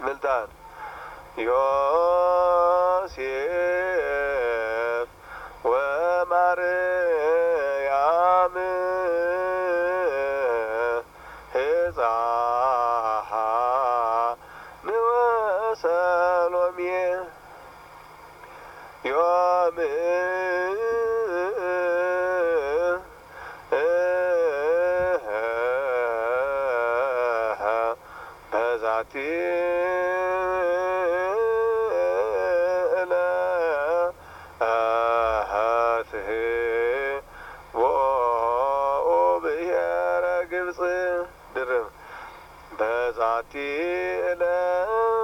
ምልጣን ዮሴፍ ወማርያም ሕፃን ወሰሎሜ ዮም በዛቲ ብሔረ ግብጽ ድርብ በዛቲ